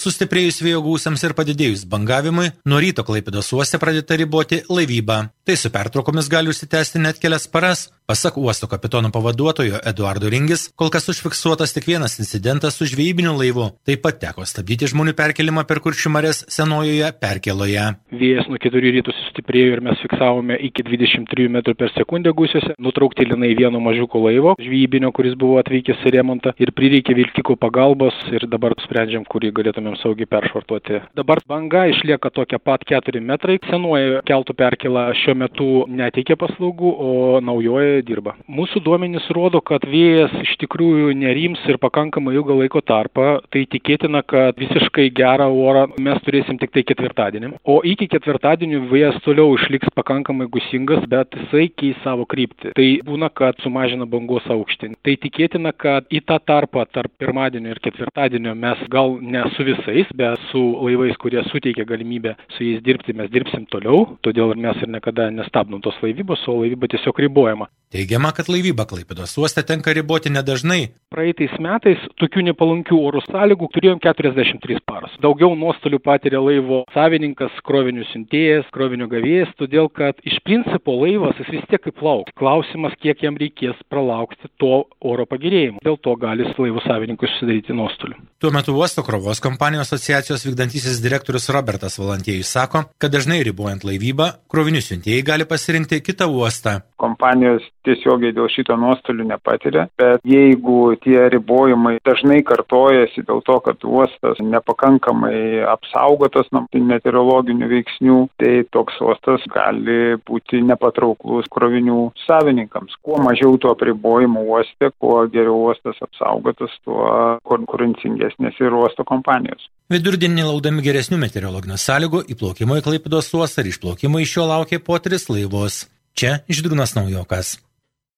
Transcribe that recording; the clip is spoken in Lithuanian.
Sustiprėjus vėjo gūsiams ir padidėjus bangavimui, nuo ryto Klaipėdos uoste pradėta riboti laivybą. Tai su pertraukomis gali užsitęsti net kelias paras. Pasak uosto kapitono pavaduotojo Eduardo Ringis, kol kas užfiksuotas tik vienas incidentas su žvejybiniu laivu. Taip pat teko stabdyti žmonių perkelimą per Kuršių marias Senojoje perkėloje. Vėjas nuo 4 rytų sustiprėjo ir mes fiksavome iki 23 metrų per sekundę gūsiuose. Nutraukti linai vieno mažiuko laivo žvejybinio, kuris buvo atvykęs į remontą, ir prireikė vilkiko pagalbos ir dabar sprendžiam, kurį galėtumėm saugiai peršvartuoti. Dabar banga išlieka tokia pat 4 metrai. Senoji keltų perkėla šiuo metu neteikia paslaugų, o naujoje dirba. Mūsų duomenys rodo, kad vėjas iš tikrųjų nerims ir pakankamai ilgą laiko tarpą. Tai tikėtina, kad visiškai gerą orą mes turėsim tik tai ketvirtadienį. O iki ketvirtadienio vėjas toliau išliks pakankamai gūsingas, bet jisai keis savo kryptį. Tai būna, kad sumažina bangos aukštį. Tai tikėtina, kad į tą tarpą tarp pirmadienio ir ketvirtadienio mes gal ne su visais, bet su laivais, kurie suteikia galimybę su jais dirbti, mes dirbsim toliau. Todėl mes ir niekada nestabdom tos laivybos, o laivyba tiesiog ribojama. Teigiama, kad laivybą Klaipėdos uoste tenka riboti nedažnai. Praeitais metais tokių nepalankių oro sąlygų turėjom 43 paras. Daugiau nuostolių patiria laivo savininkas, krovinių siuntėjas, krovinių gavėjas, todėl kad iš principo laivas jis vis tiek plauks. Klausimas, kiek jam reikės pralaukti to oro pagerėjimo. Dėl to gali laivo savininkui susidaryti nuostolių. Tuo metu uosto krovos kompanijų asociacijos vykdantysis direktorius Robertas Valantiejus sako, kad dažnai ribojant laivybą, krovinių siuntėjai gali pasirinkti kitą uostą. Kompanijos tiesiogiai dėl šito nuostolių nepatiria, bet jeigu tie ribojimai dažnai kartojasi dėl to, kad uostas nepakankamai apsaugotas nuo meteorologinių veiksnių, tai toks uostas gali būti nepatrauklus krovinių savininkams. Kuo mažiau tų apribojimų uoste, kuo geriau uostas apsaugotas, tuo konkurencingesnės ir uosto kompanijos. Vidurdienį laukdami geresnių meteorologinių sąlygų įplaukimo į Klaipėdos uostą ir išplaukimo iš jo laukė po 3 laivus. Čia Žydrūnas Naujokas.